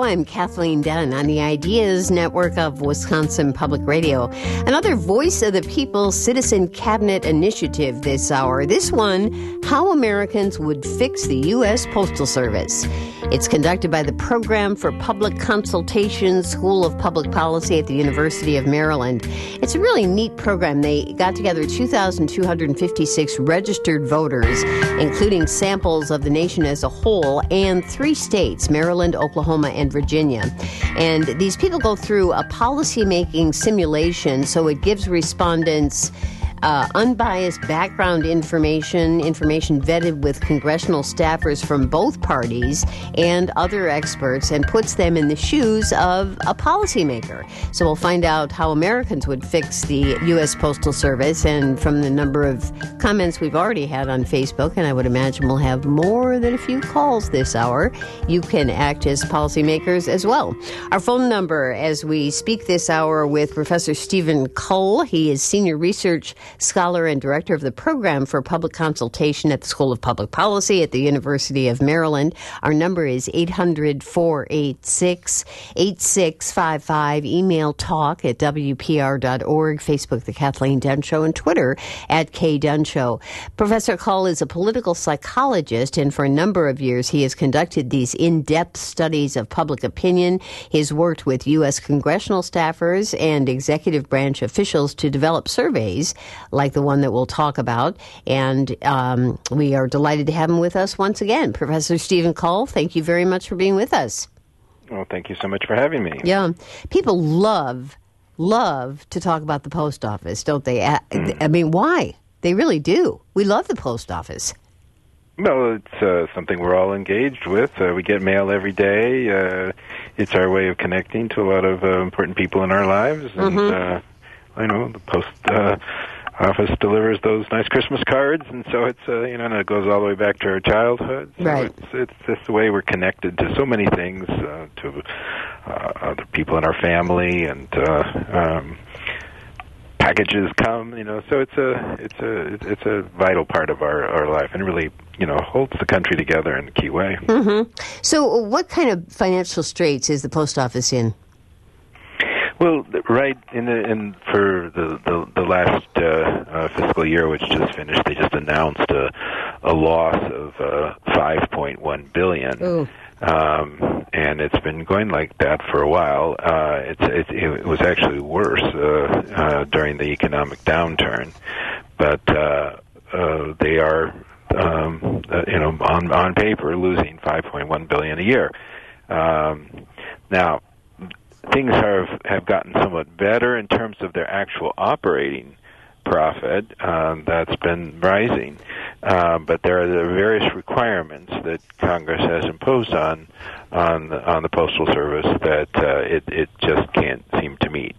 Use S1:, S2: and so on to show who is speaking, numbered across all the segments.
S1: I'm Kathleen Dunn on the Ideas Network of Wisconsin Public Radio. Another Voice of the People Citizen Cabinet Initiative this hour. This one, How Americans Would Fix the U.S. Postal Service. It's conducted by the Program for Public Consultation School of Public Policy at the University of Maryland. It's a really neat program. They got together 2,256 registered voters, including samples of the nation as a whole and 3 states, Maryland, Oklahoma, and Virginia. And these people go through a policymaking simulation, so it gives respondents unbiased background information vetted with congressional staffers from both parties and other experts, and puts them in the shoes of a policymaker. So we'll find out how Americans would fix the U.S. Postal Service, and from the number of comments we've already had on Facebook, and I would imagine we'll have more than a few calls this hour, you can act as policymakers as well. Our phone number as we speak this hour with Professor Stephen Cull. He is Senior Research Scholar and Director of the Program for Public Consultation at the School of Public Policy at the University of Maryland. Our number is 800-486-8655. Email talk at WPR.org. Facebook, The Kathleen Dunn Show, and Twitter at K Dunn Show. Professor Cull is a political psychologist, and for a number of years he has conducted these in-depth studies of public opinion. He's worked with U.S. congressional staffers and executive branch officials to develop surveys like the one that we'll talk about. And we are delighted to have him with us once again. Professor Stephen Cull, thank you very much for being with us.
S2: Well, thank you so much for having me.
S1: Yeah. People love to talk about the post office, don't they? I mean, why? They really do. We love the post office.
S2: Well, it's something we're all engaged with. We get mail every day. It's our way of connecting to a lot of important people in our lives. And, I know, the post office delivers those nice Christmas cards, and so it's, and it goes all the way back to our childhood. So
S1: right.
S2: It's just the way we're connected to so many things, to other people in our family, and packages come, so it's a vital part of our life, and it really, holds the country together in a key way.
S1: Mm-hmm. So what kind of financial straits is the post office in?
S2: Well, right for the last fiscal year, which just finished, they just announced a loss of $5.1 billion. And it's been going like that for a while. It was actually worse during the economic downturn, but they are on paper losing $5.1 billion a year. Now, things have gotten somewhat better in terms of their actual operating profit. That's been rising, but there are the various requirements that Congress has imposed on the Postal Service that it just can't seem to meet.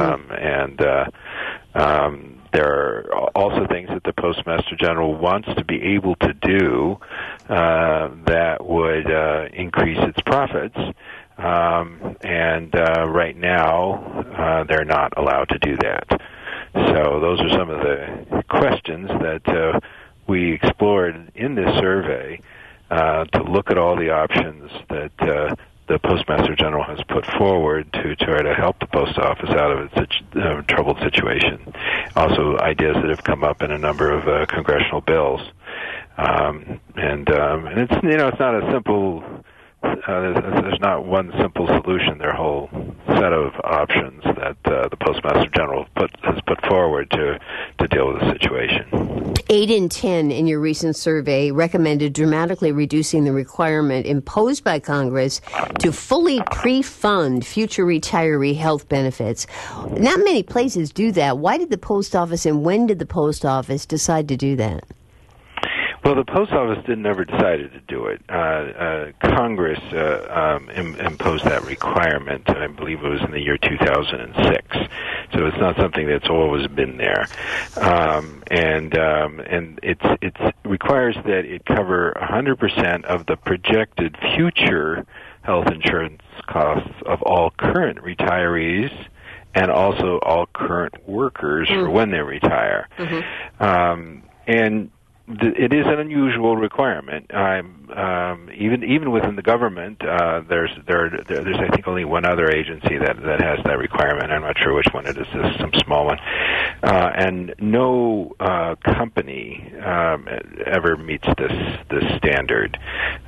S2: There are also things that the Postmaster General wants to be able to do that would increase its profits. Right now, they're not allowed to do that. So those are some of the questions that we explored in this survey to look at all the options that the Postmaster General has put forward to try to help the post office out of its troubled situation. Also, ideas that have come up in a number of congressional bills, and it's it's not a simple. There's not one simple solution. There are a whole set of options that the Postmaster General has put forward to deal with the situation.
S1: 8 in 10 in your recent survey recommended dramatically reducing the requirement imposed by Congress to fully pre-fund future retiree health benefits. Not many places do that. Why did the post office, and when did the post office decide to do that?
S2: Well, the post office never decided to do it. Congress imposed that requirement, I believe it was in the year 2006. So it's not something that's always been there. And it requires that it cover 100% of the projected future health insurance costs of all current retirees and also all current workers for when they retire. And it is an unusual requirement. Even within the government, there's I think only one other agency that has that requirement. I'm not sure which one it is. It's some small one, and no company ever meets this standard.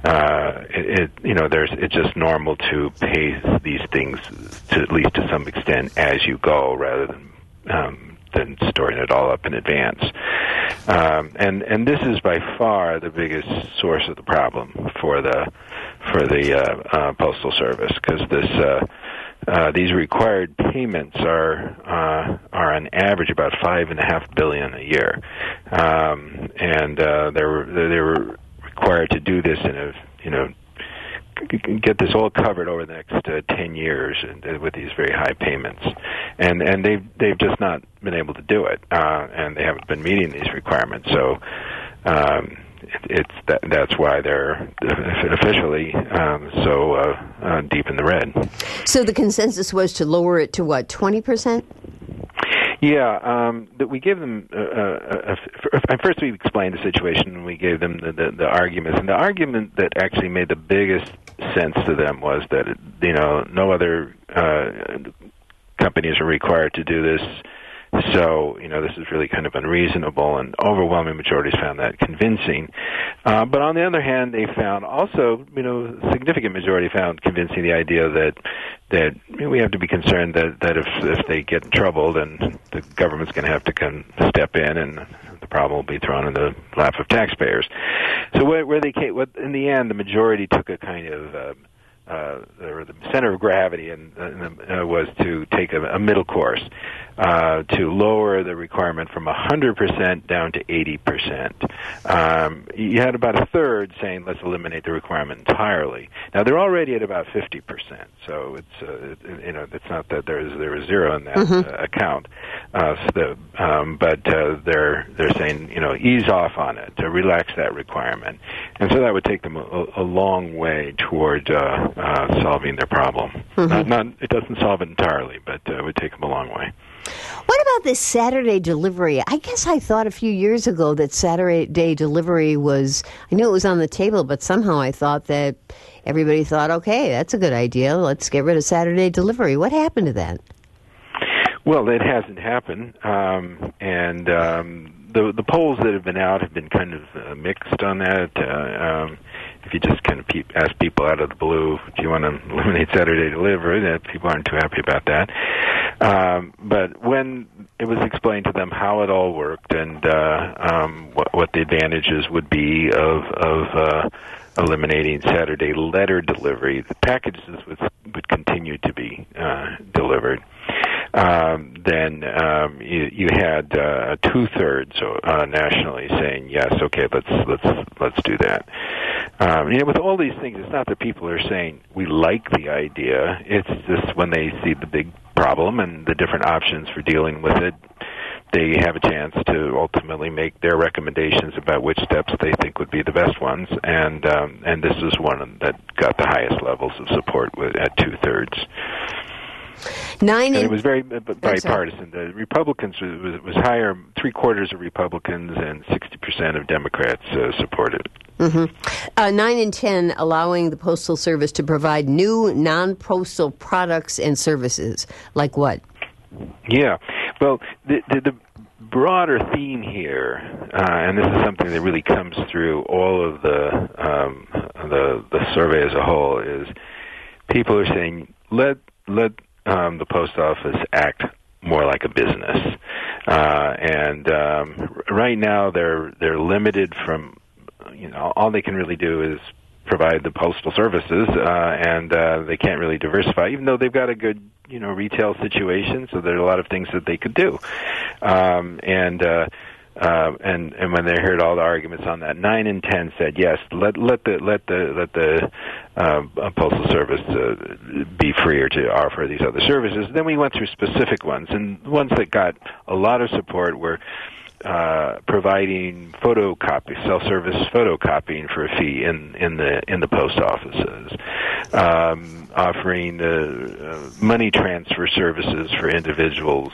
S2: It's just normal to pay these things at least to some extent as you go, rather than storing it all up in advance. And this is by far the biggest source of the problem for the Postal Service, because these required payments are on average about $5.5 billion a year, and they were required to do this get this all covered over the next 10 years with these very high payments, and they've just not been able to do it, and they haven't been meeting these requirements. So that's why they're officially so deep in the red.
S1: So the consensus was to lower it to what, 20%?
S2: Yeah, that we gave them. First, we explained the situation, and we gave them the arguments. And the argument that actually made the biggest sense to them was that no other companies are required to do this. So, this is really kind of unreasonable, and overwhelming majorities found that convincing. But on the other hand, they found also, significant majority found convincing the idea that we have to be concerned that if they get in trouble, then the government's going to have to step in, and the problem will be thrown in the lap of taxpayers. So where they came, in the end, the majority took a kind of the center of gravity was to take a middle course, to lower the requirement from 100% down to 80%. You had about a third saying, let's eliminate the requirement entirely. Now, they're already at about 50%, so it's not that there is zero in that account. But they're saying, ease off on it, to relax that requirement. And so that would take them a long way toward solving their problem. It doesn't solve it entirely, but it would take them a long way.
S1: What about this Saturday delivery? I guess I thought a few years ago that Saturday delivery I knew it was on the table, but somehow I thought that everybody thought, okay, that's a good idea. Let's get rid of Saturday delivery. What happened to that?
S2: Well, it hasn't happened, and the polls that have been out have been kind of mixed on that. If you just kind of ask people out of the blue, do you want to eliminate Saturday delivery, people aren't too happy about that. But when it was explained to them how it all worked and what the advantages would be of eliminating Saturday letter delivery, the packages would continue to be delivered. Then you had 2/3 nationally saying yes, okay, let's do that. With all these things, it's not that people are saying we like the idea. It's just when they see the big problem and the different options for dealing with it, they have a chance to ultimately make their recommendations about which steps they think would be the best ones, and this is one that got the highest levels of support at 2/3. And it was very bipartisan. The Republicans was higher. 3/4 of Republicans and 60% of Democrats supported it.
S1: 9 and 10, allowing the Postal Service to provide new non-postal products and services. Like what?
S2: Yeah. Well, the broader theme here, and this is something that really comes through all of the survey as a whole, is people are saying let the post office act more like a business, and right now they're limited from all they can really do is provide the postal services, and they can't really diversify, even though they've got a good retail situation. So there are a lot of things that they could do, and when they heard all the arguments on that, 9 and 10 said yes, let the Postal Service be freer to offer these other services. Then we went through specific ones, and ones that got a lot of support were providing self-service photocopying for a fee in the post offices, offering money transfer services for individuals,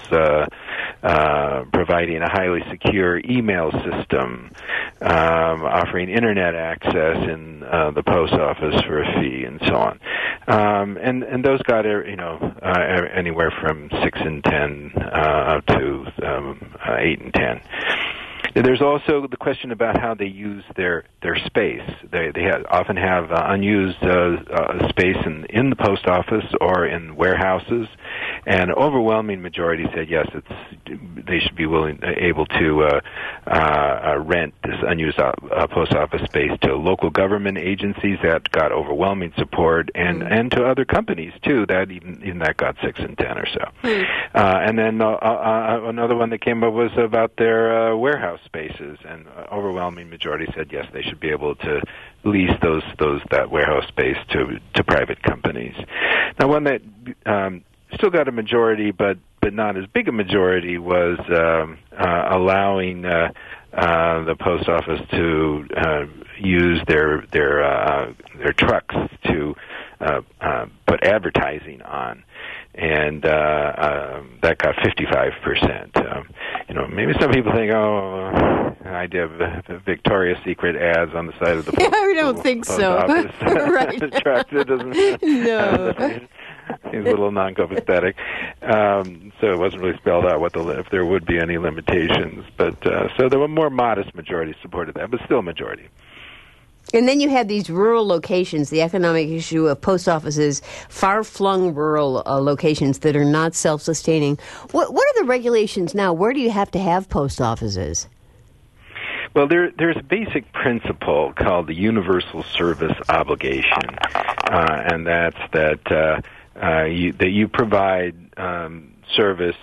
S2: providing a highly secure email system, offering internet access in the post office for a fee, and so on. And those got anywhere from 6 and 10 up to 8 and 10. There's also the question about how they use their space. They often have unused space in the post office or in warehouses, and overwhelming majority said yes, they should be able to rent this unused post office space to local government agencies. That got overwhelming support, and to other companies too. That even that got 6 and 10 or so. And then another one that came up was about their warehouse spaces, and overwhelming majority said yes, they should be able to lease that warehouse space to private companies. Now, one that still got a majority, but not as big a majority, was allowing the post office to use their trucks to put advertising on, and that got 55%. Maybe some people think, the idea of Victoria's Secret ads on the side of the post,
S1: I don't think so.
S2: Office.
S1: Right.
S2: It doesn't.
S1: No.
S2: Seems a little non-copacetic. So it wasn't really spelled out if there would be any limitations. But so there were more modest majority supported that, but still a majority.
S1: And then you have these rural locations, the economic issue of post offices, far-flung rural locations that are not self-sustaining. What are the regulations now? Where do you have to have post offices?
S2: Well, there's a basic principle called the universal service obligation, and that's that you provide service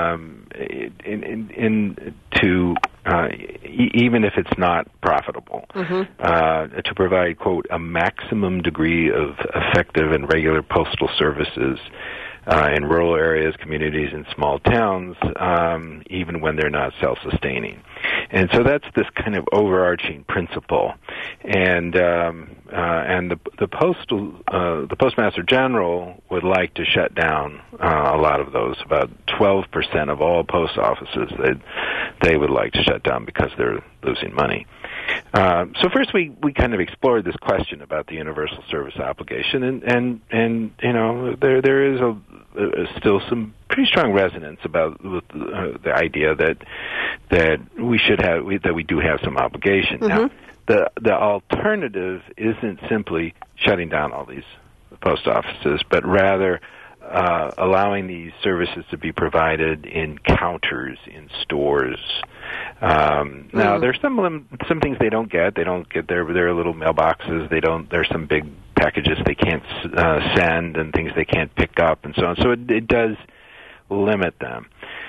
S2: even if it's not profitable, to provide, quote, a maximum degree of effective and regular postal services in rural areas, communities, and small towns, even when they're not self-sustaining. And so that's this kind of overarching principle. And the Postmaster General would like to shut down a lot of those. About 12% of all post offices they would like to shut down because they're losing money. So first we kind of explored this question about the universal service obligation, and there is still some pretty strong resonance about the idea that we do have some obligation. Now, the alternative isn't simply shutting down all these post offices, but rather allowing these services to be provided in counters in stores. Now, there's some things they don't get. They don't get their little mailboxes. There's some big packages they can't send, and things they can't pick up, and so on. So it does limit them.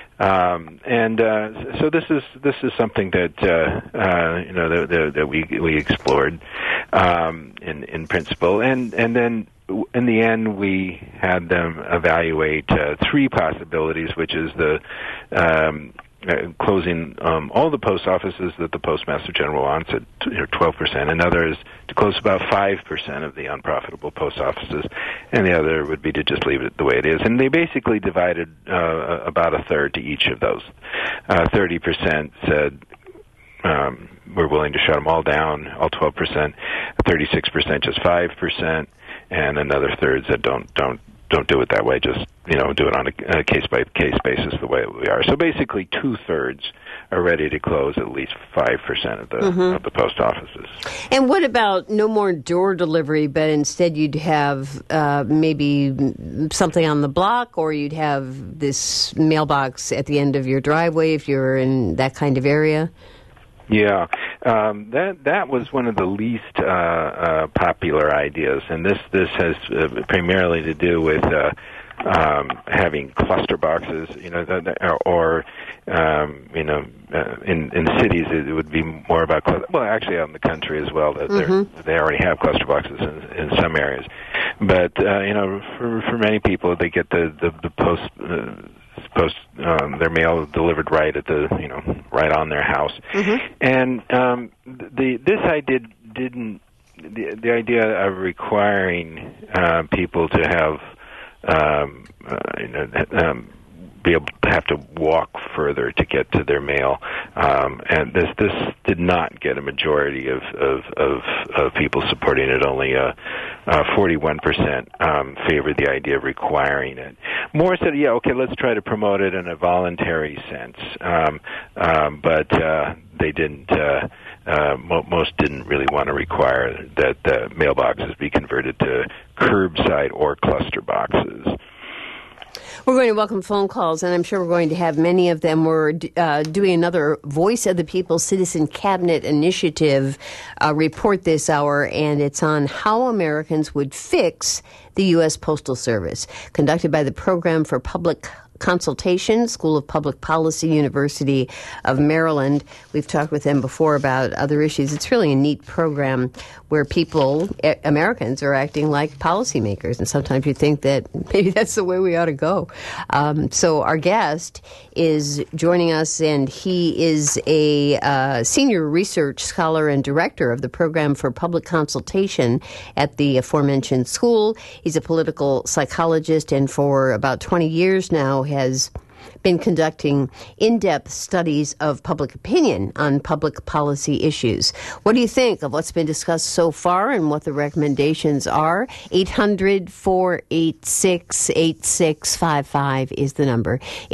S2: So this is something that that we explored in principle, and then in the end we had them evaluate three possibilities, which is the closing all the post offices that the Postmaster General wants at 12%. Another is to close about 5% of the unprofitable post offices, and the other would be to just leave it the way it is. And they basically divided about a third to each of those. 30% said we're willing to shut them all down, all 12%. 36% just 5%, and another third said don't do it that way. Just do it on a case-by-case basis the way we are. So basically, 2/3 are ready to close at least 5% of the post offices.
S1: And what about no more door delivery, but instead you'd have maybe something on the block, or you'd have this mailbox at the end of your driveway if you're in that kind of area?
S2: Yeah, that was one of the least popular ideas, and this has primarily to do with having cluster boxes, or in cities it would be more about actually out in the country as well. They already have cluster boxes in some areas, but for many people they get the post their mail delivered right at right on their house. Mm-hmm. And this idea didn't. The idea of requiring people to have be able to have to walk further to get to their mail, and this did not get a majority of people supporting it. Only 41% favored the idea of requiring it. More said, yeah, okay, let's try to promote it in a voluntary sense, but they didn't. Most didn't really want to require that the mailboxes be converted to curbside or cluster boxes.
S1: We're going to welcome phone calls, and I'm sure we're going to have many of them. We're doing another Voice of the People Citizen Cabinet Initiative report this hour, and it's on how Americans would fix the U.S. Postal Service, conducted by the Program for Public Consultation, School of Public Policy, University of Maryland. We've talked with them before about other issues. It's really a neat program where people, Americans, are acting like policymakers, and sometimes you think that maybe that's the way we ought to go. So our guest is joining us, and he is a senior research scholar and director of the Program for Public Consultation at the aforementioned school. He's a political psychologist, and for about 20 years now has been conducting in-depth studies of public opinion on public policy issues. What do you think of what's been discussed so far and what the recommendations are? 800-486-8655 is the number.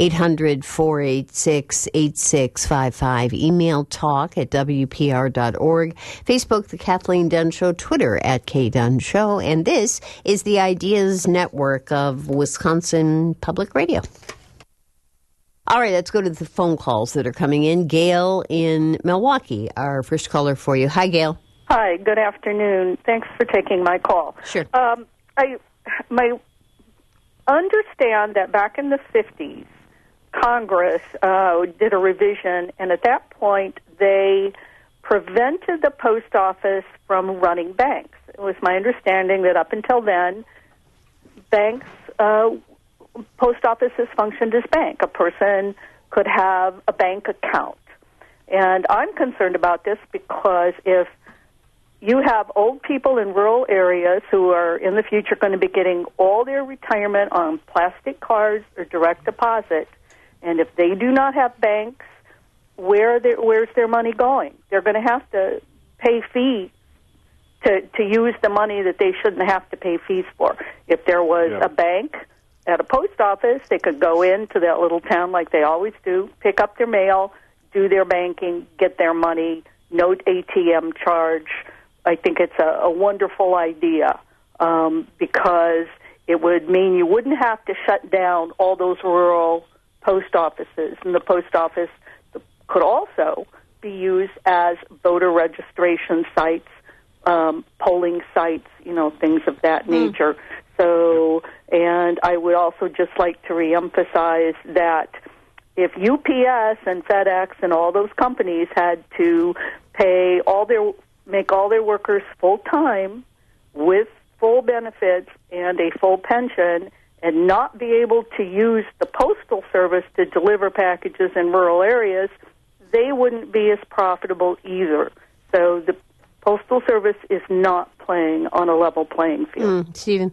S1: 800-486-8655. Email talk@wpr.org. Facebook, The Kathleen Dunn Show. Twitter @KDunn Show. And this is the Ideas Network of Wisconsin Public Radio. All right, let's go to the phone calls that are coming in. Gail in Milwaukee, our first caller for you. Hi, Gail.
S3: Hi, good afternoon. Thanks for taking my call.
S1: Sure.
S3: I understand that back in the 50s, Congress did a revision, and at that point, they prevented the post office from running banks. It was my understanding that up until then, banks... post offices functioned as bank. A person could have a bank account. And I'm concerned about this because if you have old people in rural areas who are in the future going to be getting all their retirement on plastic cards or direct deposit, and if they do not have banks, where's their money going? They're going to have to pay fees to use the money that they shouldn't have to pay fees for. If there was a bank at a post office, they could go into that little town like they always do, pick up their mail, do their banking, get their money, no ATM charge. I think it's a wonderful idea because it would mean you wouldn't have to shut down all those rural post offices. And the post office could also be used as voter registration sites, polling sites, things of that nature. So, and I would also just like to reemphasize that if UPS and FedEx and all those companies had to make all their workers full-time with full benefits and a full pension and not be able to use the Postal Service to deliver packages in rural areas, they wouldn't be as profitable either. So the Postal Service is not playing on a level playing field.
S1: Stephen?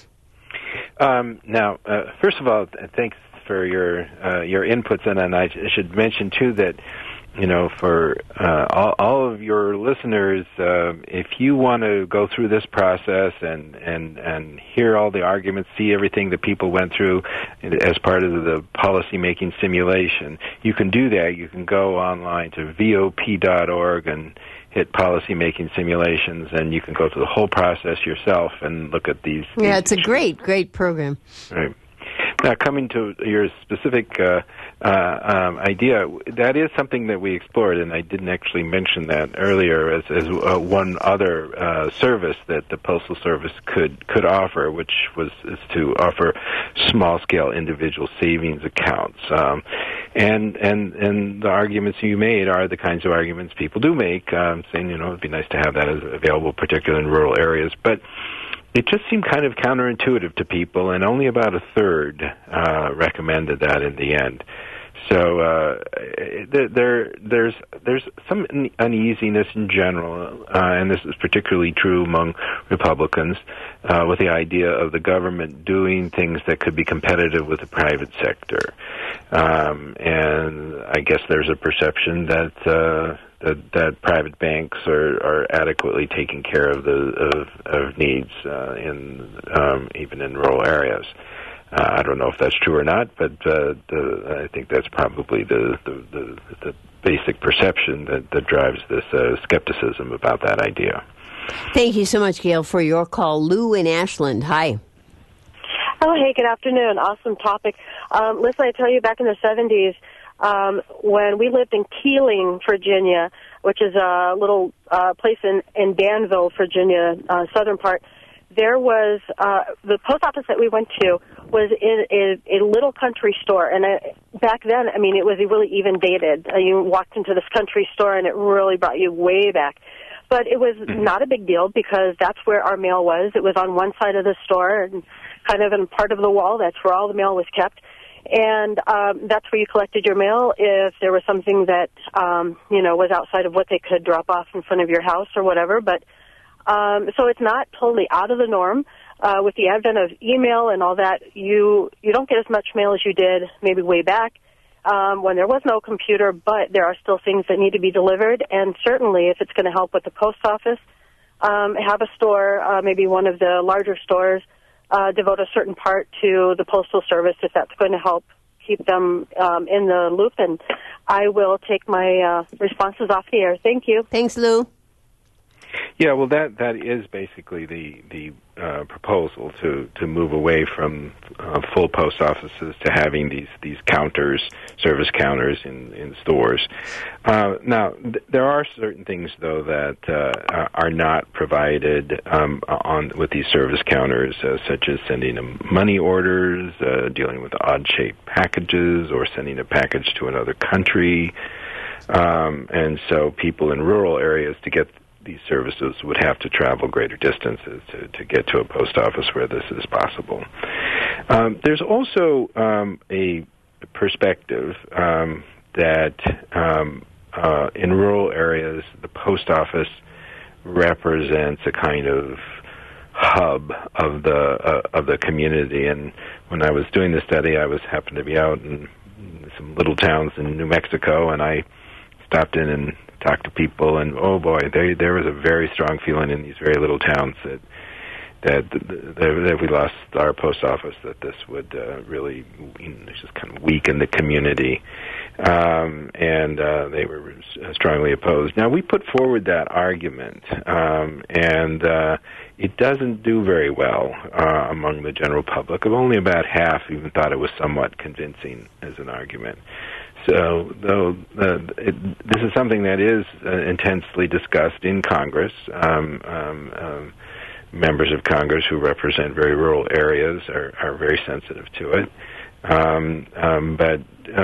S2: Now, first of all, thanks for your inputs, and I should mention, too, that, for all of your listeners, if you want to go through this process and hear all the arguments, see everything that people went through as part of the policy-making simulation, you can do that. You can go online to VOP.org and hit policy-making simulations, and you can go through the whole process yourself and look at these.
S1: Yeah, it's a great program.
S2: Right. Now, coming to your specific idea, that is something that we explored, and I didn't actually mention that earlier as one other service that the Postal Service could offer, which is to offer small-scale individual savings accounts. And the arguments you made are the kinds of arguments people do make, saying, it'd be nice to have that as available, particularly in rural areas. But it just seemed kind of counterintuitive to people, and only about a third recommended that in the end. So there's some uneasiness in general, and this is particularly true among Republicans, with the idea of the government doing things that could be competitive with the private sector. And I guess there's a perception that private banks are adequately taking care of of needs even in rural areas. I don't know if that's true or not, but I think that's probably the basic perception that drives this skepticism about that idea.
S1: Thank you so much, Gail, for your call. Lou in Ashland, hi.
S4: Oh, hey, good afternoon. Awesome topic. Listen, I tell you, back in the 70s, when we lived in Keeling, Virginia, which is a little place in Danville, Virginia, southern part, there was the post office that we went to was in a little country store. And back then, I mean, it was really even dated. You walked into this country store, and it really brought you way back. But it was not a big deal because that's where our mail was. It was on one side of the store and kind of in part of the wall. That's where all the mail was kept. And that's where you collected your mail if there was something that, was outside of what they could drop off in front of your house or whatever. But so it's not totally out of the norm. With the advent of email and all that, you don't get as much mail as you did maybe way back when there was no computer, but there are still things that need to be delivered. And certainly if it's going to help with the post office, have a store, maybe one of the larger stores, devote a certain part to the Postal Service if that's going to help keep them in the loop. And I will take my responses off the air. Thank you.
S1: Thanks, Lou.
S2: Yeah, well, that is basically the proposal to move away from full post offices to having these counters, service counters in stores. Now, there are certain things though that are not provided with these service counters, such as sending them money orders, dealing with odd-shaped packages, or sending a package to another country. And so, people in rural areas to get these services would have to travel greater distances to get to a post office where this is possible. There's also a perspective that in rural areas, the post office represents a kind of hub of the community. And when I was doing the study, I happened to be out in some little towns in New Mexico, and I stopped in and talked to people, and oh boy, there was a very strong feeling in these very little towns that if we lost our post office, that this would really just kind of weaken the community, and they were strongly opposed. Now, we put forward that argument, and it doesn't do very well among the general public. Only about half even thought it was somewhat convincing as an argument. So, though this is something that is intensely discussed in Congress, members of Congress who represent very rural areas are very sensitive to it. But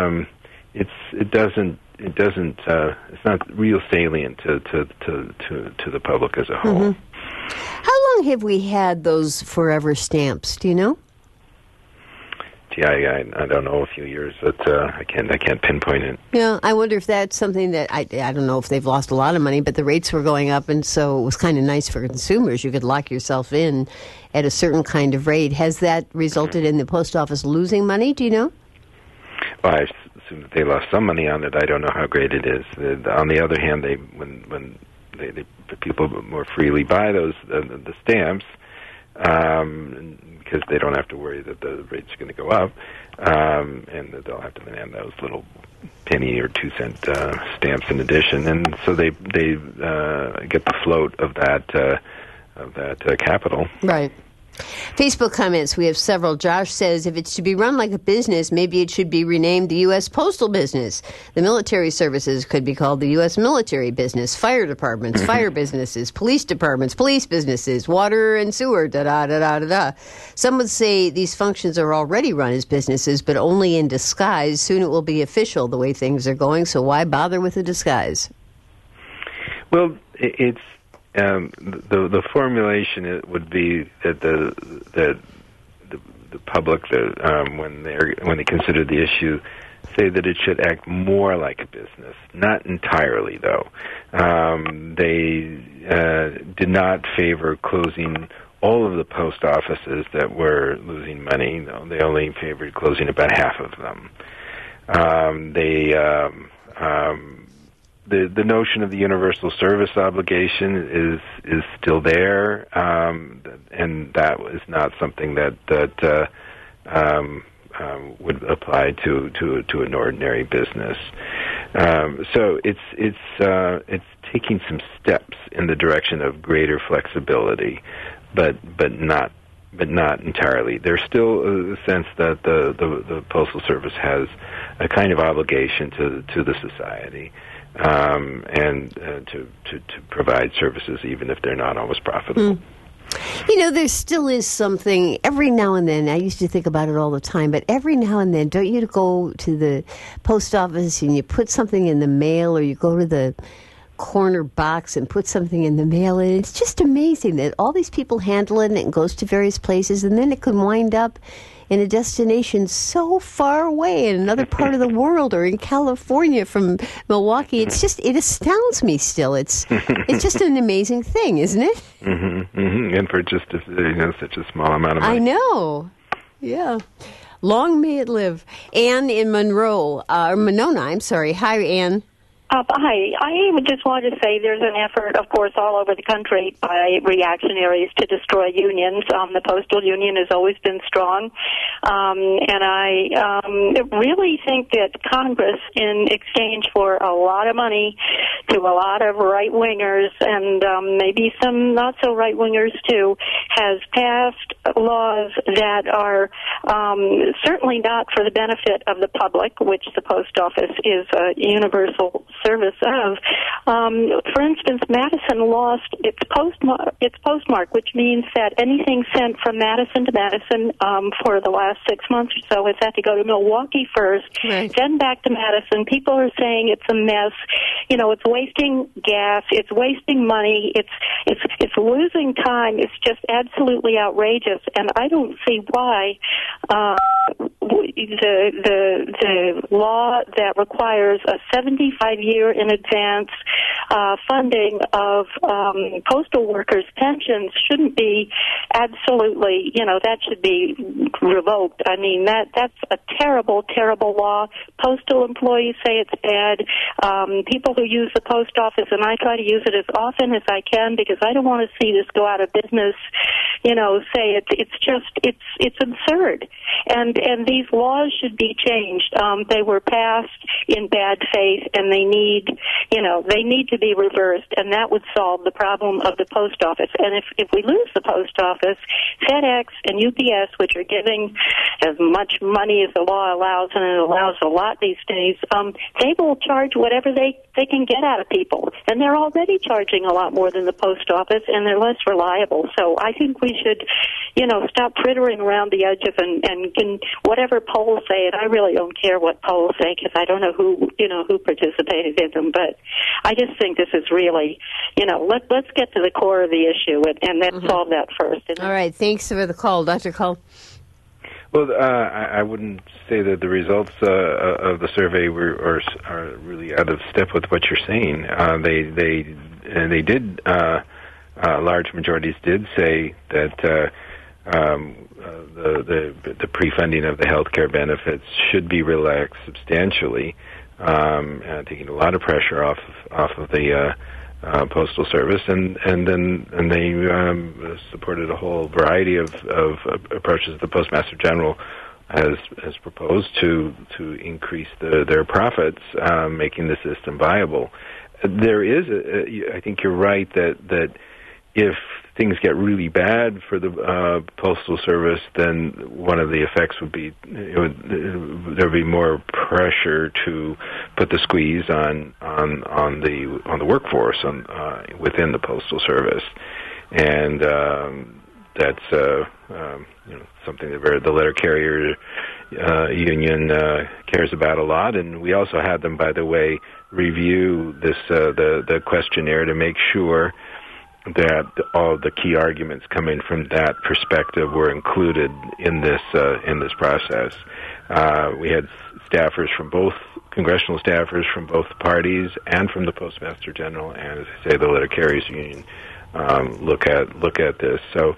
S2: it's not real salient to the public as a whole.
S1: Mm-hmm. How long have we had those forever stamps? Do you know?
S2: Yeah, I don't know, a few years, but I can't pinpoint it.
S1: Yeah, I wonder if that's something that I don't know if they've lost a lot of money, but the rates were going up, and so it was kind of nice for consumers. You could lock yourself in at a certain kind of rate. Has that resulted in the post office losing money? Do you know?
S2: Well, I assume that they lost some money on it. I don't know how great it is. On the other hand, when people more freely buy the stamps. Because they don't have to worry that the rates are going to go up, and that they'll have to land those little penny or 2-cent stamps in addition, and so they get the float of that capital.
S1: Right. Facebook comments, we have several. Josh says, if it's to be run like a business, maybe it should be renamed the U.S. Postal Business. The military services could be called the U.S. Military Business, fire departments, fire businesses, police departments, police businesses, water and sewer, da-da-da-da-da-da. Some would say these functions are already run as businesses, but only in disguise. Soon it will be official the way things are going, so why bother with a disguise?
S2: Well, it's the formulation would be that the public, when they consider the issue, say that it should act more like a business. Not entirely, though. They did not favor closing all of the post offices that were losing money. No, they only favored closing about half of them. The notion of the universal service obligation is still there, and that is not something that would apply to an ordinary business. So it's taking some steps in the direction of greater flexibility, but not entirely. There's still a sense that the Postal Service has a kind of obligation to the society, and to provide services even if they're not always profitable.
S1: You know, there still is something, every now and then, I used to think about it all the time, but every now and then, don't you go to the post office and you put something in the mail, or you go to the corner box and put something in the mail, and it's just amazing that all these people handle it and it goes to various places, and then it can wind up in a destination so far away in another part of the world, or in California from Milwaukee. It astounds me still. It's just an amazing thing, isn't it?
S2: Mm-hmm, mm-hmm. And for just such a small amount of money.
S1: I know. Yeah. Long may it live. Anne in Monona, I'm sorry. Hi, Anne.
S5: Hi. I just wanted to say there's an effort, of course, all over the country by reactionaries to destroy unions. The postal union has always been strong. And I really think that Congress, in exchange for a lot of money to a lot of right-wingers and maybe some not-so-right-wingers, too, has passed laws that are certainly not for the benefit of the public, which the post office is a universal service of. For instance, Madison lost its postmark, which means that anything sent from Madison to Madison for the last 6 months or so has had to go to Milwaukee first,
S1: right,
S5: then back to Madison. People are saying it's a mess. You know, it's wasting gas, it's wasting money, it's losing time. It's just absolutely outrageous, and I don't see why the law that requires a 75-year in advance funding of postal workers' pensions shouldn't be absolutely, that should be revoked. I mean, that's a terrible, terrible law. Postal employees say it's bad. People who use the post office, and I try to use it as often as I can because I don't want to see this go out of business, say it's absurd. And these laws should be changed. They were passed in bad faith, and they need to be reversed, and that would solve the problem of the post office. And if we lose the post office, FedEx and UPS, which are giving as much money as the law allows, and it allows a lot these days, they will charge whatever they can get out of people. And they're already charging a lot more than the post office, and they're less reliable. So I think we should, stop frittering around the edge of and whatever polls say, and I really don't care what polls say because I don't know who participated in them, but I just think this is really, let's get to the core of the issue and let's solve that first.
S1: All right. Thanks for the call. Dr. Cole?
S2: Well, I wouldn't say that the results of the survey are really out of step with what you're saying. They did, large majorities did say that the pre-funding of the health care benefits should be relaxed substantially, taking a lot of pressure off of the Postal Service, and they supported a whole variety of approaches the Postmaster General has proposed to increase their profits, making the system viable. There is, I think you're right that if things get really bad for the Postal Service, then one of the effects would be there'd be more pressure to put the squeeze on the workforce within the Postal Service, and that's something that the letter carrier union cares about a lot. And we also had them, by the way, review the questionnaire to make sure that all the key arguments coming from that perspective were included in this process. We had staffers from both congressional staffers from both parties and from the Postmaster General, and as I say, the Letter Carriers Union look at this. So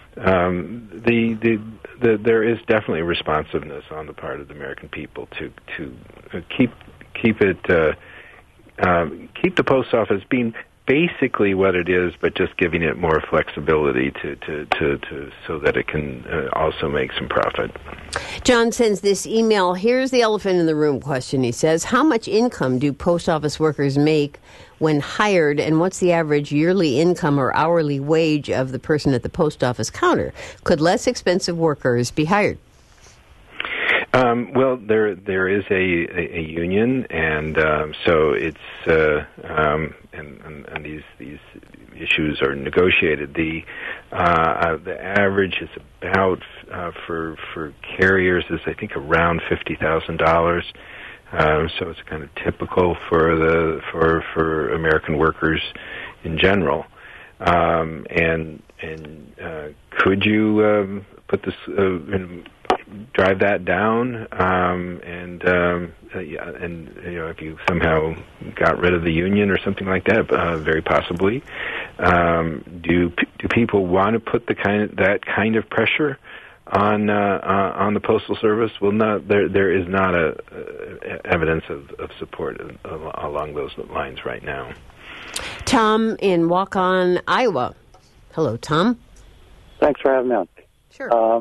S2: there is definitely responsiveness on the part of the American people to keep the post office being basically what it is, but just giving it more flexibility to so that it can also make some profit.
S1: John sends this email. Here's the elephant in the room question. He says, how much income do post office workers make when hired, and what's the average yearly income or hourly wage of the person at the post office counter? Could less expensive workers be hired?
S2: Well, there is a union, and so it's and these issues are negotiated. The average is about for carriers is I think around $50,000. So it's kind of typical for American workers in general. And could you put this drive that down? And if you somehow got rid of the union or something like that, very possibly. Do people want to put that kind of pressure on the Postal Service? Well, there is not evidence of support along those lines right now.
S1: Tom in Waukon, Iowa. Hello, Tom.
S6: Thanks for having me on.
S1: Sure.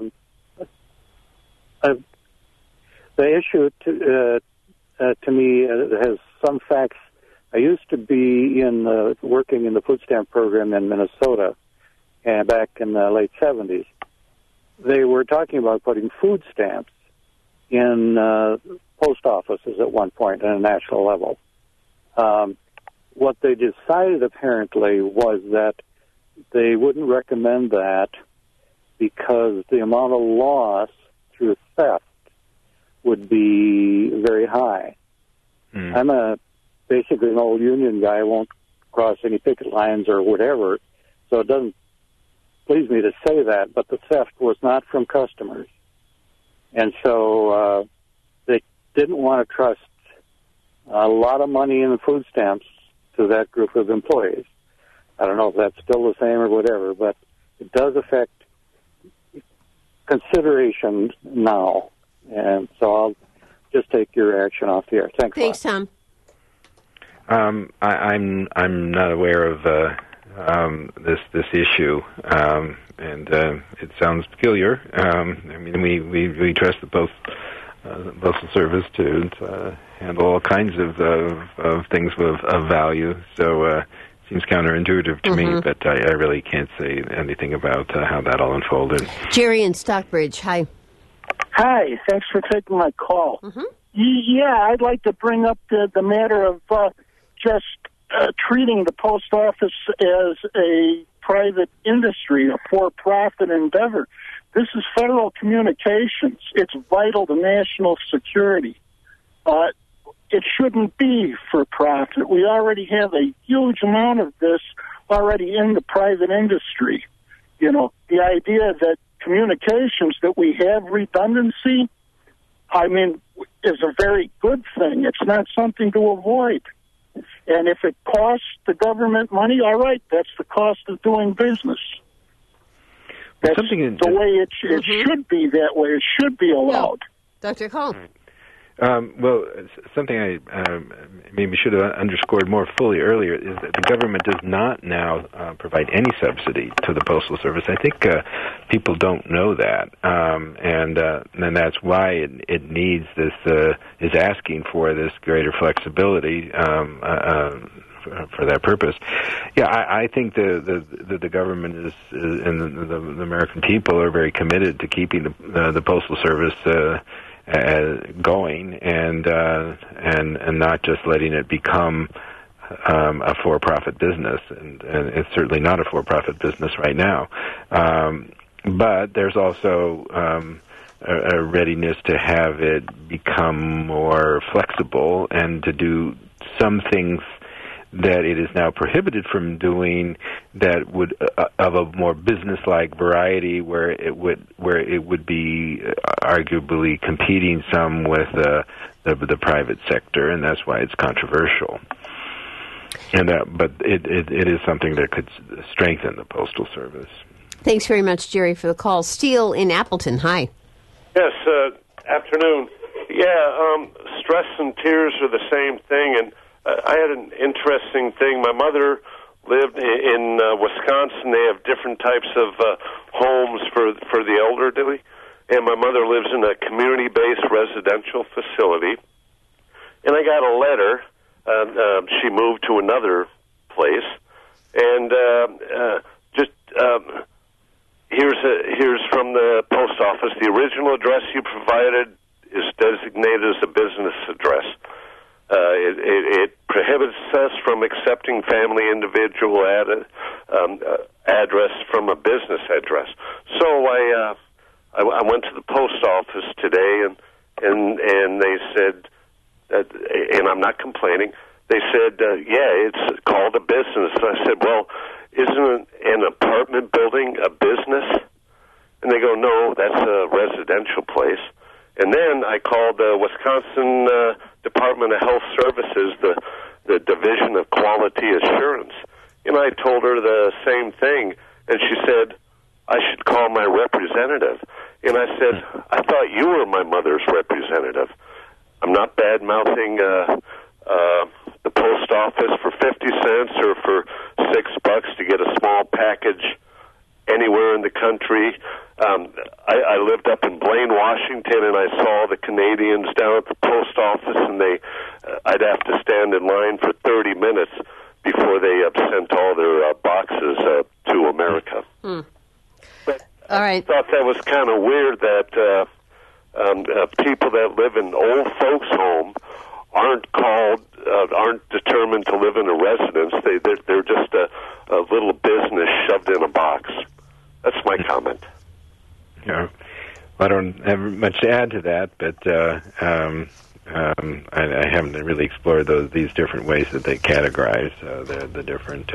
S6: The issue to me has some facts. I used to be working in the food stamp program in Minnesota, and back in the late 70s. They were talking about putting food stamps in post offices at one point on a national level. What they decided apparently was that they wouldn't recommend that because the amount of loss through theft would be very high. I'm basically an old union guy. I won't cross any picket lines or whatever, so it doesn't please me to say that, but the theft was not from customers. And so they didn't want to trust a lot of money in the food stamps to that group of employees. I don't know if that's still the same or whatever, but it does affect consideration now. And so I'll just take your reaction off the air. Thanks,
S1: Tom.
S2: I'm not aware of this issue, and it sounds peculiar. I mean, we trust the Postal Service to handle all kinds of things of value. So it seems counterintuitive to me, but I really can't say anything about how that all unfolded.
S1: Jerry in Stockbridge, hi.
S7: Hi, thanks for taking my call. Yeah, I'd like to bring up the matter of just treating the post office as a private industry, a for-profit endeavor. This is federal communications. It's vital to national security. It shouldn't be for profit. We already have a huge amount of this already in the private industry. You know, the idea that communications, that we have redundancy, I mean, is a very good thing. It's not something to avoid. And if it costs the government money, all right, that's the cost of doing business. That's the way it should be that way. It should be allowed.
S1: Yeah. Dr. Cole.
S2: Well, something I maybe should have underscored more fully earlier is that the government does not now provide any subsidy to the Postal Service. I think people don't know that, and that's why it needs this, is asking for this greater flexibility for that purpose. Yeah, I think the government is and the American people are very committed to keeping the Postal Service going and not just letting it become a for-profit business, and it's certainly not a for-profit business right now. But there's also a readiness to have it become more flexible and to do some things that it is now prohibited from doing that would of a more business-like variety, where it would be arguably competing some with the private sector, and that's why it's controversial. And but it is something that could strengthen the Postal Service.
S1: Thanks very much, Jerry, for the call. Steele in Appleton, hi.
S8: Yes, afternoon. Yeah, stress and tears are the same thing, and I had an interesting thing. My mother lived in Wisconsin. They have different types of homes for the elderly, and my mother lives in a community-based residential facility. And I got a letter. She moved to another place, and here's from the post office. The original address you provided is designated as a business address. It prohibits us from accepting family individual address from a business address. So I went to the post office today, and they said, and I'm not complaining. They said, yeah, it's called a business. I said, well, isn't an apartment building a business? And they go, no, that's a residential place. And then I called the Wisconsin Department of Health Services, the Division of Quality Assurance, and I told her the same thing, and she said, I should call my representative. And I said, I thought you were my mother's representative. I'm not bad-mouthing the post office for 50 cents or for $6 to get a small package anywhere in the country. I lived up in Blaine, Washington, and I saw the Canadians down at the post office, and I'd have to stand in line for 30 minutes before they sent all their boxes to America. But
S1: all right.
S8: I thought that was kind of weird that people that live in old folks' home aren't determined to live in a residence. They're just a little business shoved in a box. That's my comment.
S2: Yeah, I don't have much to add to that, but I haven't really explored these different ways that they categorize the different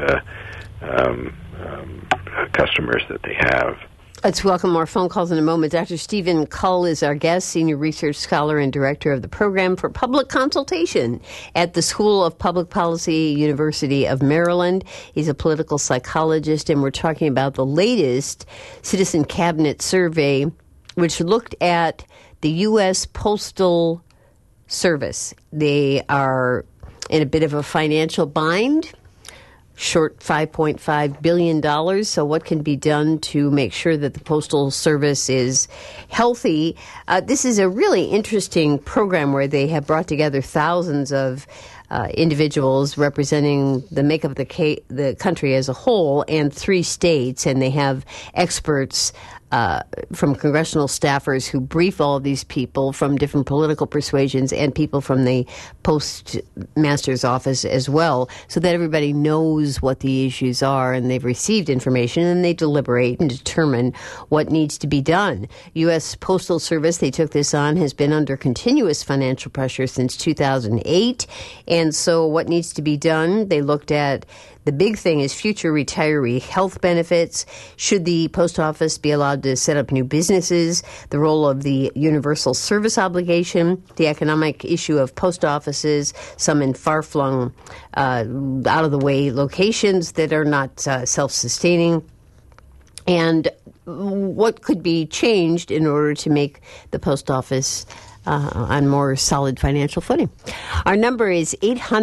S2: customers that they have.
S1: Let's welcome more phone calls in a moment. Dr. Stephen Cull is our guest, Senior Research Scholar and Director of the Program for Public Consultation at the School of Public Policy, University of Maryland. He's a political psychologist, and we're talking about the latest Citizen Cabinet survey, which looked at the U.S. Postal Service. They are in a bit of a financial bind, short $5.5 billion. So what can be done to make sure that the Postal Service is healthy? This is a really interesting program where they have brought together thousands of individuals representing the makeup of the country as a whole and 3 states, and they have experts from congressional staffers who brief all of these people from different political persuasions and people from the postmaster's office as well, so that everybody knows what the issues are and they've received information and they deliberate and determine what needs to be done. U.S. Postal Service, they took this on, has been under continuous financial pressure since 2008. And so what needs to be done, they looked at the big thing is future retiree health benefits. Should the post office be allowed to set up new businesses? The role of the universal service obligation, the economic issue of post offices, some in far-flung, out-of-the-way locations that are not self-sustaining, and what could be changed in order to make the post office on more solid financial footing. Our number is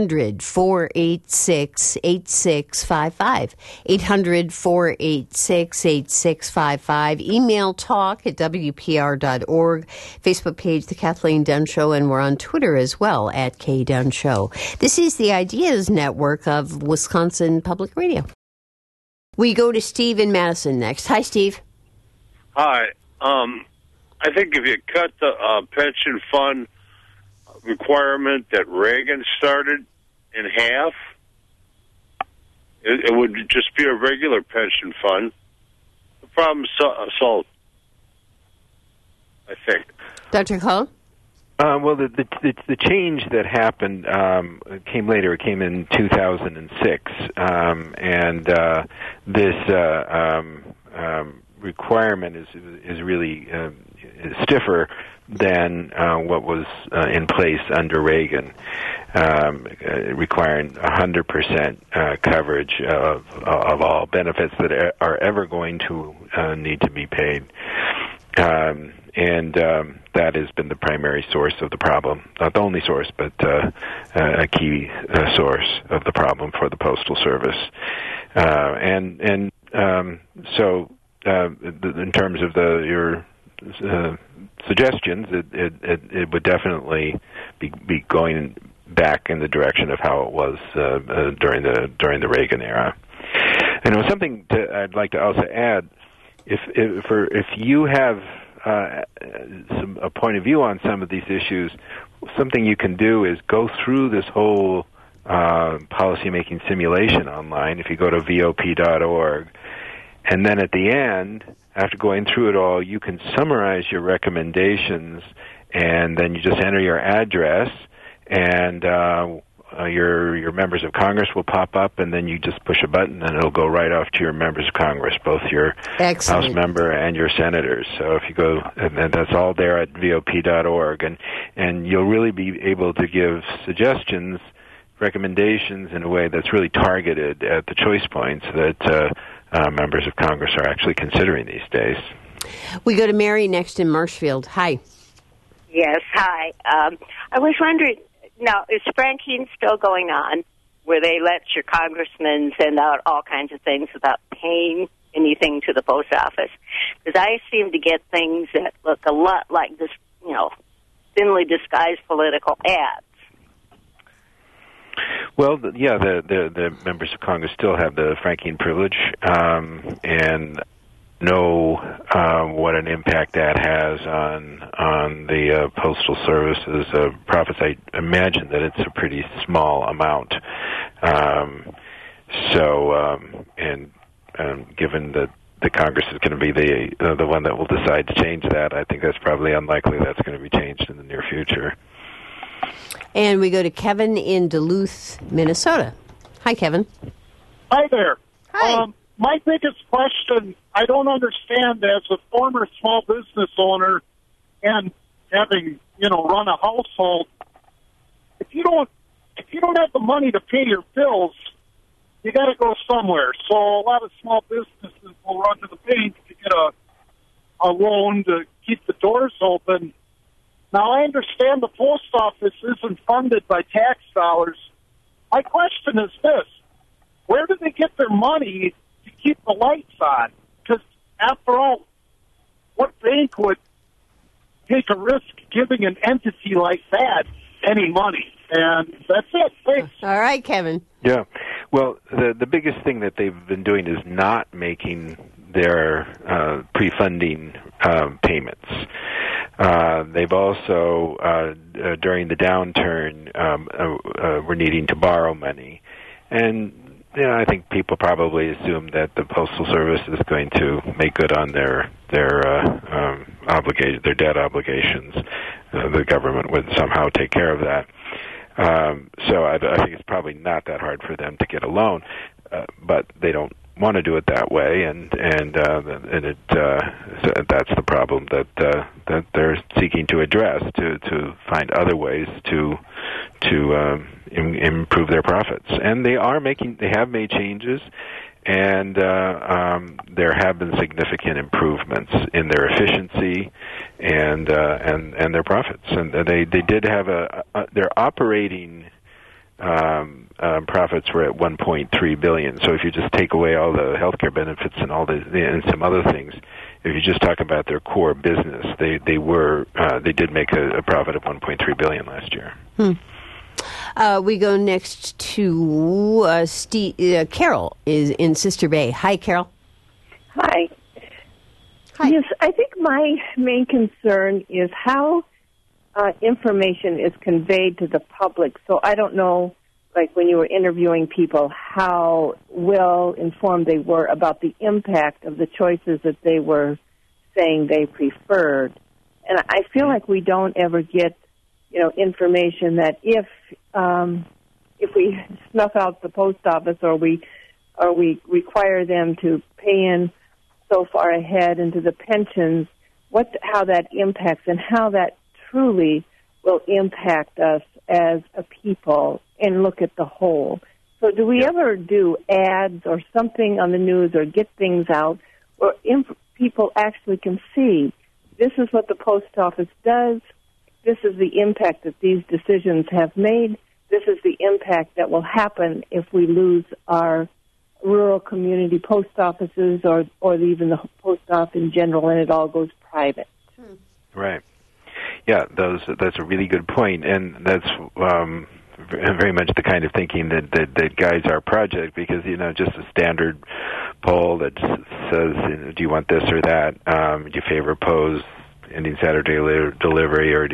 S1: 800-486-8655. 800-486-8655. Email talk@wpr.org. Facebook page, The Kathleen Dunn Show, and we're on Twitter as well, @KDunn Show. This is the Ideas Network of Wisconsin Public Radio. We go to Steve in Madison next. Hi, Steve.
S9: Hi. I think if you cut the pension fund requirement that Reagan started in half, it would just be a regular pension fund. The problem's solved, I think.
S1: Dr. Cull?
S2: Well, the change that happened came later. It came in 2006, and this requirement is really stiffer than what was in place under Reagan, requiring 100% coverage of all benefits that are ever going to need to be paid. And that has been the primary source of the problem. Not the only source, but a key source of the problem for the Postal Service. So in terms of your suggestions, it would definitely be going back in the direction of how it was during the Reagan era. And it was something I'd like to also add. If you have a point of view on some of these issues, something you can do is go through this whole policymaking simulation online. If you go to VOP.org, and then at the end, after going through it all, you can summarize your recommendations, and then you just enter your address, and your members of Congress will pop up, and then you just push a button, and it'll go right off to your members of Congress, both your
S1: Excellent.
S2: House member and your senators. So if you go, and that's all there at VOP.org, and you'll really be able to give suggestions, recommendations in a way that's really targeted at the choice points that members of Congress are actually considering these days.
S1: We go to Mary next in Marshfield. Hi.
S10: Yes, hi. I was wondering, now, is franking still going on, where they let your congressmen send out all kinds of things without paying anything to the post office? Because I seem to get things that look a lot like this, thinly disguised political ads.
S2: Well, the members of Congress still have the franking privilege, and know what an impact that has on the Postal Service's profits. I imagine that it's a pretty small amount. Given that the Congress is going to be the one that will decide to change that, I think that's probably unlikely that's going to be changed in the near future.
S1: And we go to Kevin in Duluth, Minnesota. Hi, Kevin.
S7: Hi there.
S1: Hi.
S7: My biggest question, I don't understand, as a former small business owner and having, run a household, if you don't have the money to pay your bills, you got to go somewhere. So a lot of small businesses will run to the bank to get a loan to keep the doors open. Now, I understand the post office isn't funded by tax dollars. My question is this: where do they get their money to keep the lights on? Because, after all, what bank would take a risk giving an entity like that any money? And that's it. Thanks.
S1: All right, Kevin.
S2: Yeah. Well, the biggest thing that they've been doing is not making their pre-funding payments. They've also, during the downturn, were needing to borrow money. And I think people probably assume that the Postal Service is going to make good on their debt obligations. The government would somehow take care of that. So I think it's probably not that hard for them to get a loan, but they don't want to do it that way, and that's the problem that they're seeking to address, to find other ways to improve their profits. And they have made changes, and there have been significant improvements in their efficiency and their profits. And they did have their operating profits were at $1.3 billion. So if you just take away all the healthcare benefits and and some other things, if you just talk about their core business, they did make a profit of $1.3 billion last year.
S1: We go next to Carol is in Sister Bay. Hi, Carol.
S11: Hi.
S1: Hi.
S11: Yes, I think my main concern is how information is conveyed to the public. So I don't know, like when you were interviewing people, how well informed they were about the impact of the choices that they were saying they preferred. And I feel like we don't ever get information that if we snuff out the post office or we require them to pay in so far ahead into the pensions, how that impacts and how that truly will impact us as a people and look at the whole. So do we ever do ads or something on the news or get things out where people actually can see this is what the post office does, this is the impact that these decisions have made, this is the impact that will happen if we lose our rural community post offices or even the post office in general and it all goes private?
S2: Right. Yeah, that's a really good point, and that's very much the kind of thinking that guides our project, because, just a standard poll that says, do you want this or that? Do you favor Poe's ending Saturday delivery, or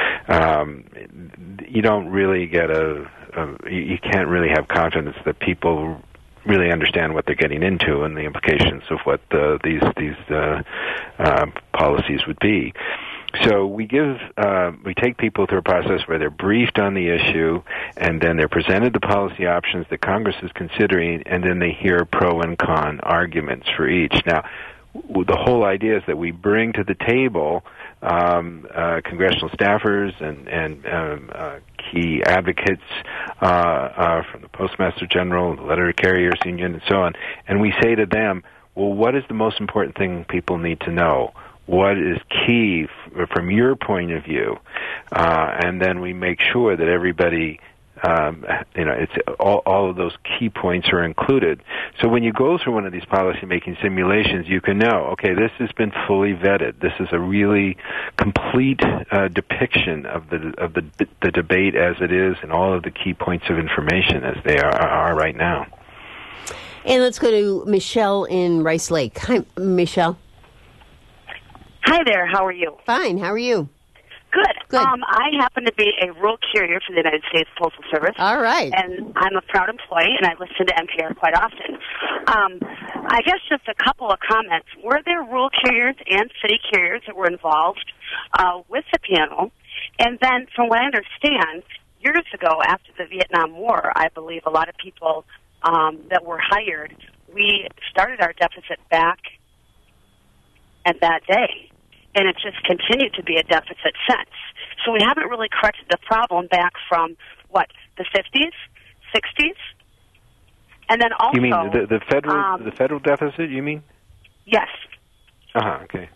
S2: you don't really get you can't really have confidence that people really understand what they're getting into and the implications of what these policies would be. So we take people through a process where they're briefed on the issue, and then they're presented the policy options that Congress is considering, and then they hear pro and con arguments for each. Now, the whole idea is that we bring to the table congressional staffers and key advocates from the Postmaster General, the Letter Carriers Union, and so on, and we say to them, well, what is the most important thing people need to know? What is key from your point of view? And then we make sure that everybody, it's all of those key points are included. So when you go through one of these policy-making simulations, you can know, okay, this has been fully vetted. This is a really complete depiction of the debate as it is, and all of the key points of information as they are right now.
S1: And let's go to Michelle in Rice Lake. Hi, Michelle.
S12: Hi there. How are you?
S1: Fine. How are you?
S12: Good. I happen to be a rural carrier for the United States Postal Service.
S1: All right.
S12: And I'm a proud employee, and I listen to NPR quite often. I guess just a couple of comments. Were there rural carriers and city carriers that were involved with the panel? And then, from what I understand, years ago after the Vietnam War, I believe a lot of people that were hired, we started our deficit back at that day. And it's just continued to be a deficit since. So we haven't really corrected the problem back from, the 50s, 60s? And then also... You
S2: mean the federal deficit, you mean?
S12: Yes.
S2: Okay.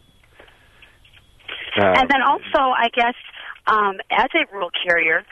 S12: And then also, I guess, as a rural carrier,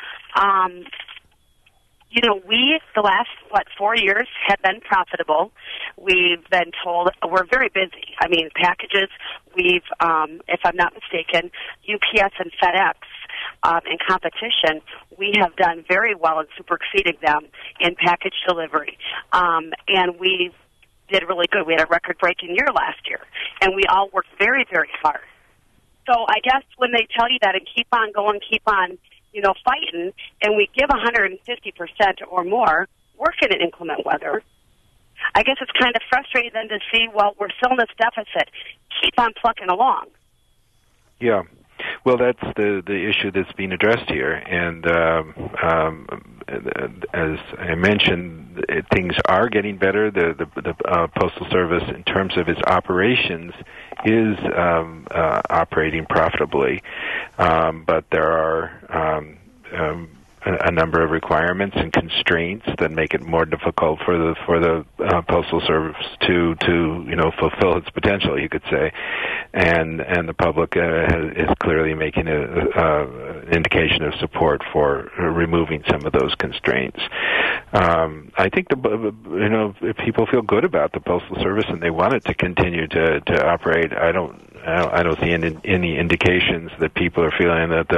S12: we, the last, 4 years have been profitable. We've been told we're very busy. I mean, packages, we've, if I'm not mistaken, UPS and FedEx in competition, we have done very well in super exceeding them in package delivery. And we did really good. We had a record-breaking year last year. And we all worked very, very hard. So I guess when they tell you that and keep on going, keep on fighting, and we give 150% or more work in inclement weather, I guess it's kind of frustrating then to see, we're still in this deficit. Keep on plucking along.
S2: Yeah. Well, that's the issue that's being addressed here. And as I mentioned, things are getting better. The Postal Service, in terms of its operations, is operating profitably. But there are a number of requirements and constraints that make it more difficult for the Postal Service to fulfill its potential, you could say, and the public is clearly making an indication of support for removing some of those constraints. I think if people feel good about the Postal Service and they want it to continue to operate, I don't see any indications that people are feeling that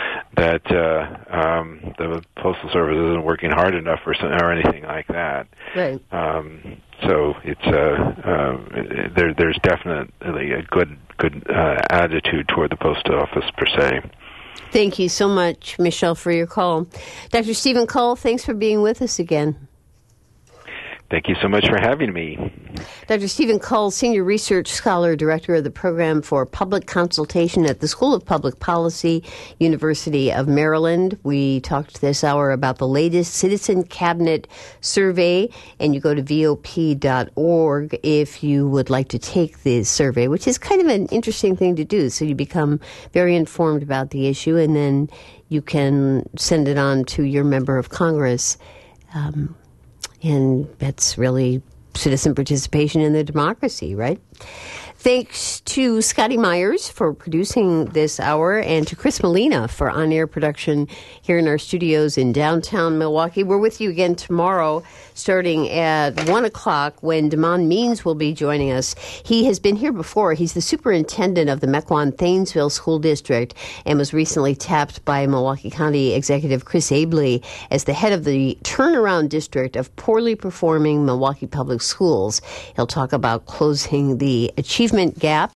S2: the Postal Service isn't working hard enough or anything like that.
S1: Right.
S2: So it's there's definitely a good attitude toward the post office per se.
S1: Thank you so much, Michelle, for your call. Dr. Stephen Cull, thanks for being with us again.
S2: Thank you so much for having me.
S1: Dr. Stephen Cull, Senior Research Scholar, Director of the Program for Public Consultation at the School of Public Policy, University of Maryland. We talked this hour about the latest Citizen Cabinet survey, and you go to VOP.org if you would like to take this survey, which is kind of an interesting thing to do. So you become very informed about the issue, and then you can send it on to your member of Congress. And that's really citizen participation in the democracy, right? Thanks to Scotty Myers for producing this hour and to Chris Molina for on-air production here in our studios in downtown Milwaukee. We're with you again tomorrow starting at 1 o'clock when Damon Means will be joining us. He has been here before. He's the superintendent of the Mequon-Thanesville School District and was recently tapped by Milwaukee County Executive Chris Abele as the head of the turnaround district of poorly performing Milwaukee Public Schools. He'll talk about closing the achievement gap